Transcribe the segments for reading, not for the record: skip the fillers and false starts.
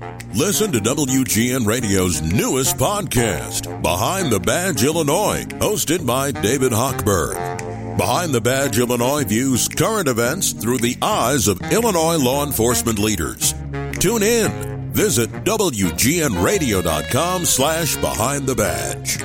Listen to WGN Radio's newest podcast, Behind the Badge Illinois, hosted by David Hochberg. Behind the Badge Illinois views current events through the eyes of Illinois law enforcement leaders. Tune in. Visit WGNRadio.com/Behind the Badge.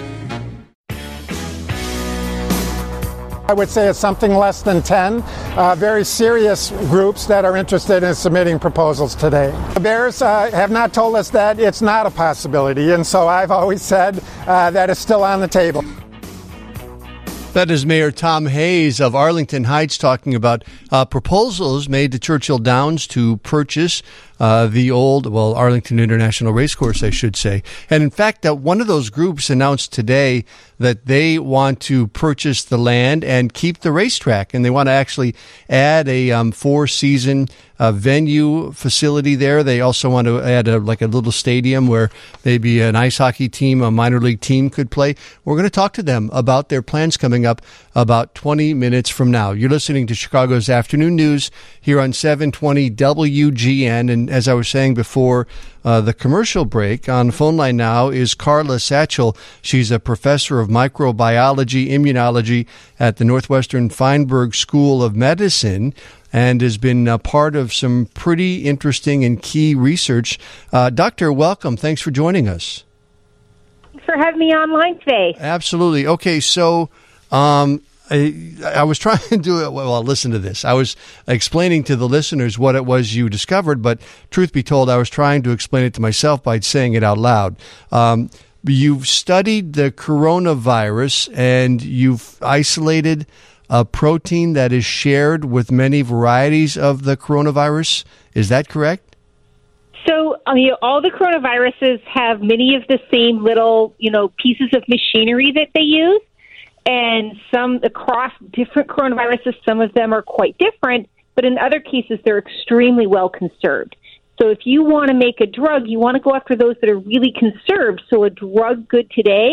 I would say it's something less than 10 very serious groups that are interested in submitting proposals today. The Bears have not told us that it's not a possibility, and so I've always said that it's still on the table. That is Mayor Tom Hayes of Arlington Heights talking about proposals made to Churchill Downs to purchase the old, Arlington International Racecourse, I should say. And in fact, one of those groups announced today that they want to purchase the land and keep the racetrack. And they want to actually add a four-season venue facility there. They also want to add a little stadium where maybe an ice hockey team, a minor league team could play. We're going to talk to them about their plans coming up about 20 minutes from now. You're listening to Chicago's Afternoon News here on 720 WGN. And as I was saying before the commercial break, on the phone line now is Carla Satchel. She's a professor of microbiology, immunology at the Northwestern Feinberg School of Medicine and has been a part of some pretty interesting and key research. Doctor, welcome. Thanks for joining us. Thanks for having me online today. Absolutely. Okay, so I was trying to do it. Well, listen to this. I was explaining to the listeners what it was you discovered, but truth be told, I was trying to explain it to myself by saying it out loud. You've studied the coronavirus, and you've isolated a protein that is shared with many varieties of the coronavirus. Is that correct? So, all the coronaviruses have many of the same little, pieces of machinery that they use. And some across different coronaviruses, some of them are quite different, but in other cases, they're extremely well conserved. So if you want to make a drug, you want to go after those that are really conserved. So a drug good today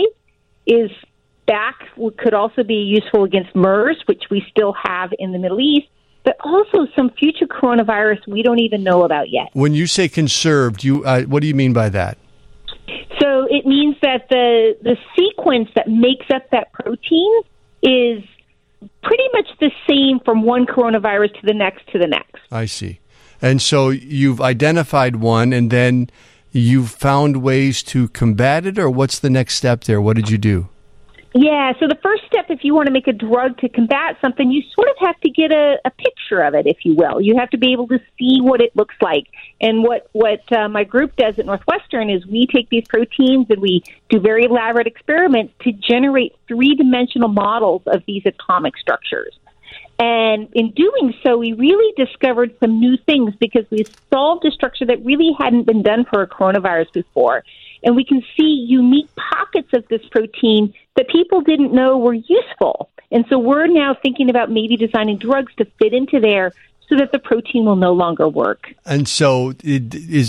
could also be useful against MERS, which we still have in the Middle East, but also some future coronavirus we don't even know about yet. When you say conserved, what do you mean by that? So it means that the sequence that makes up that protein is pretty much the same from one coronavirus to the next to the next. I see. And so you've identified one, and then you've found ways to combat it, or what's the next step there? What did you do? Yeah, so the first step, if you want to make a drug to combat something, you sort of have to get a picture of it, if you will. You have to be able to see what it looks like. And what my group does at Northwestern is we take these proteins and we do very elaborate experiments to generate three-dimensional models of these atomic structures. And in doing so, we really discovered some new things because we solved a structure that really hadn't been done for a coronavirus before. And we can see unique pockets of this protein that people didn't know were useful. And so we're now thinking about maybe designing drugs to fit into there so that the protein will no longer work. And so to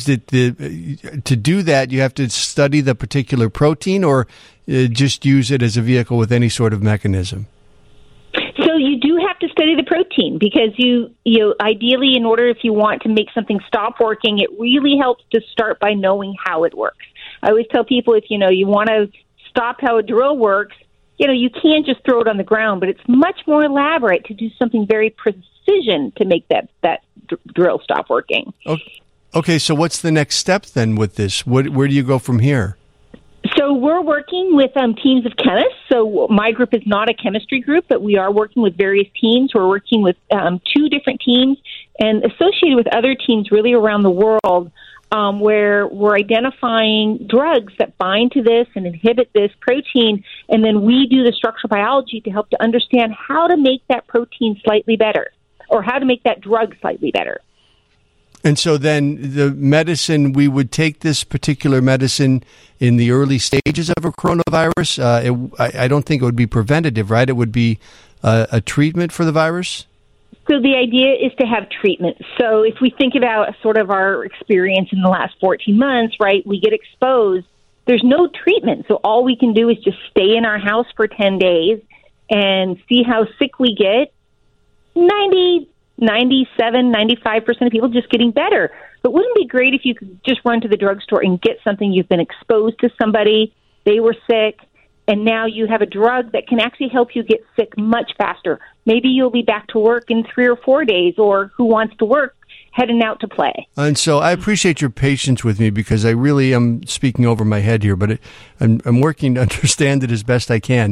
do that, you have to study the particular protein or just use it as a vehicle with any sort of mechanism? So you do have to study the protein because you ideally, in order if you want to make something stop working, it really helps to start by knowing how it works. I always tell people if you want to stop how a drill works, you can't just throw it on the ground, but it's much more elaborate to do something very precision to make that drill stop working. Okay, so what's the next step then with this? Where do you go from here? So we're working with teams of chemists. So my group is not a chemistry group, but we are working with various teams. We're working with 2 different teams and associated with other teams really around the world where we're identifying drugs that bind to this and inhibit this protein, and then we do the structural biology to help to understand how to make that protein slightly better or how to make that drug slightly better. And so then the medicine, we would take this particular medicine in the early stages of a coronavirus. I don't think it would be preventative, right? It would be a treatment for the virus? So the idea is to have treatment. So if we think about sort of our experience in the last 14 months, right, we get exposed. There's no treatment. So all we can do is just stay in our house for 10 days and see how sick we get. 97, 95% of people just getting better. But wouldn't it be great if you could just run to the drugstore and get something? You've been exposed to somebody, they were sick, and now you have a drug that can actually help you get sick much faster. Maybe you'll be back to work in 3 or 4 days, or who wants to work heading out to play. And so I appreciate your patience with me, because I really am speaking over my head here, but I'm working to understand it as best I can.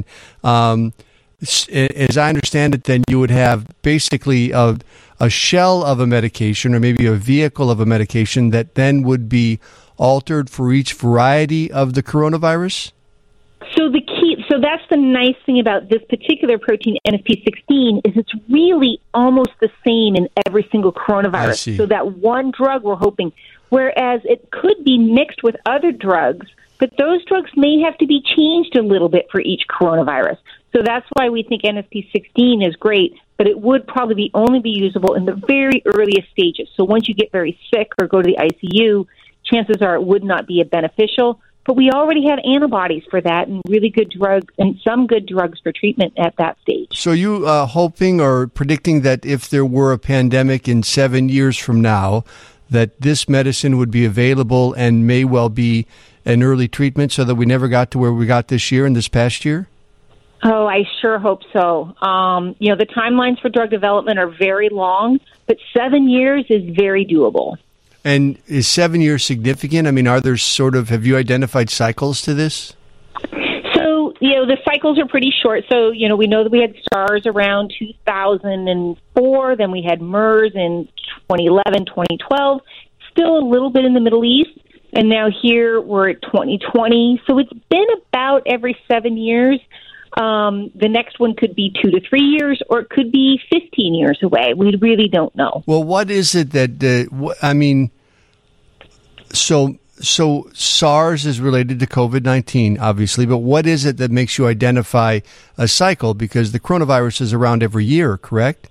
As I understand it, then you would have basically a shell of a medication, or maybe a vehicle of a medication, that then would be altered for each variety of the coronavirus? So that's the nice thing about this particular protein, NSP16, is it's really almost the same in every single coronavirus. So that one drug we're hoping, whereas it could be mixed with other drugs, but those drugs may have to be changed a little bit for each coronavirus. So that's why we think NSP16 is great, but it would probably only be usable in the very earliest stages. So once you get very sick or go to the ICU, chances are it would not be a beneficial. But we already have antibodies for that, and really good drugs, and some good drugs for treatment at that stage. So you hoping or predicting that if there were a pandemic in 7 years from now, that this medicine would be available and may well be an early treatment, so that we never got to where we got this year and this past year? Oh, I sure hope so. The timelines for drug development are very long, but 7 years is very doable. And is 7 years significant? I mean, have you identified cycles to this? So, the cycles are pretty short. So, we know that we had SARS around 2004, then we had MERS in 2011, 2012, still a little bit in the Middle East, and now here we're at 2020. So it's been about every 7 years. The next one could be 2 to 3 years, or it could be 15 years away. We really don't know. Well, what is it that, So SARS is related to COVID-19, obviously, but what is it that makes you identify a cycle? Because the coronavirus is around every year, correct?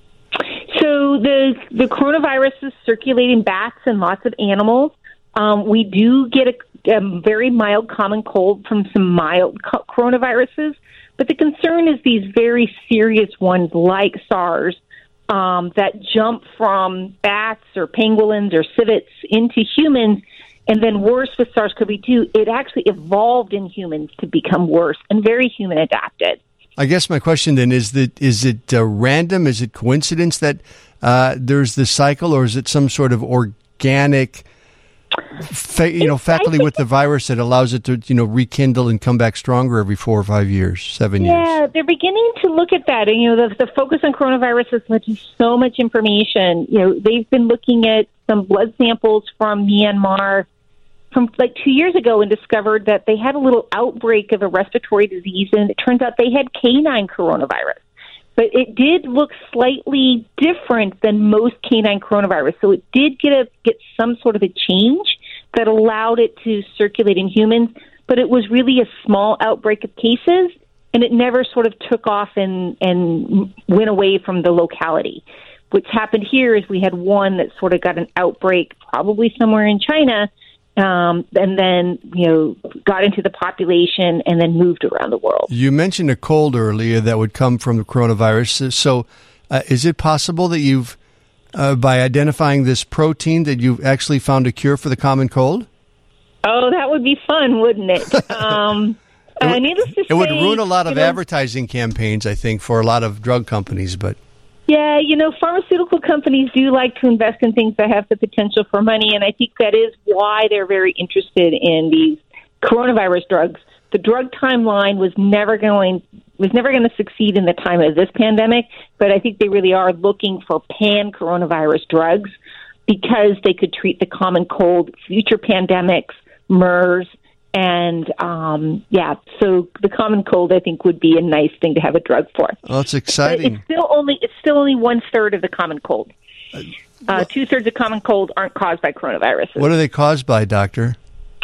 So the coronavirus is circulating bats and lots of animals. We do get a very mild common cold from some mild coronaviruses, but the concern is these very serious ones like SARS that jump from bats or pangolins or civets into humans, and then worse with SARS-CoV-2, it actually evolved in humans to become worse and very human adapted. I guess my question then is it random? Is it coincidence that there's this cycle, or is it some sort of organic faculty with the virus that allows it to, rekindle and come back stronger every 4 or 5 years, 7 years? Yeah, they're beginning to look at that. And, the focus on coronavirus has led to so much information. They've been looking at some blood samples from Myanmar from 2 years ago and discovered that they had a little outbreak of a respiratory disease, and it turns out they had canine coronavirus. But it did look slightly different than most canine coronavirus. So it did get some sort of a change that allowed it to circulate in humans, but it was really a small outbreak of cases, and it never sort of took off and went away from the locality. What's happened here is we had one that sort of got an outbreak probably somewhere in China, and then, got into the population and then moved around the world. You mentioned a cold earlier that would come from the coronavirus. So is it possible that you've, by identifying this protein, that you've actually found a cure for the common cold? Oh, that would be fun, wouldn't it? Needless to say, it would ruin a lot of advertising campaigns, I think, for a lot of drug companies, but... Yeah, pharmaceutical companies do like to invest in things that have the potential for money, and I think that is why they're very interested in these coronavirus drugs. The drug timeline was never going to succeed in the time of this pandemic, but I think they really are looking for pan-coronavirus drugs because they could treat the common cold, future pandemics, MERS, and so the common cold, I think, would be a nice thing to have a drug for. Well, it's exciting. But it's still only 1/3 of the common cold. 2/3 of common cold aren't caused by coronaviruses. What are they caused by, doctor?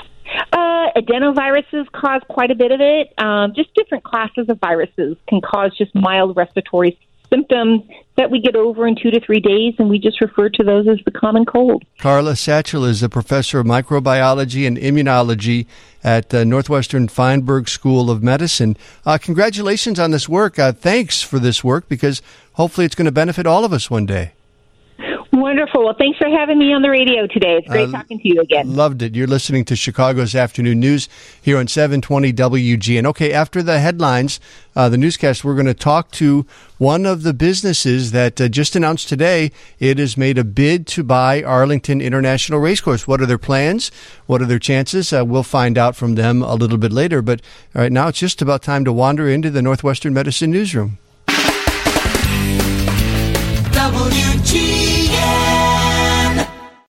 Adenoviruses cause quite a bit of it. Just different classes of viruses can cause just mild respiratory symptoms that we get over in 2 to 3 days, and we just refer to those as the common cold. Carla Satchel is a professor of microbiology and immunology at Northwestern Feinberg School of Medicine. Congratulations on this work. Thanks for this work, because hopefully it's going to benefit all of us one day. Wonderful. Well, thanks for having me on the radio today. It's great talking to you again. Loved it. You're listening to Chicago's Afternoon News here on 720 WGN. Okay, after the headlines, the newscast, we're going to talk to one of the businesses that just announced today it has made a bid to buy Arlington International Racecourse. What are their plans? What are their chances? We'll find out from them a little bit later. But right now, it's just about time to wander into the Northwestern Medicine Newsroom. WGN.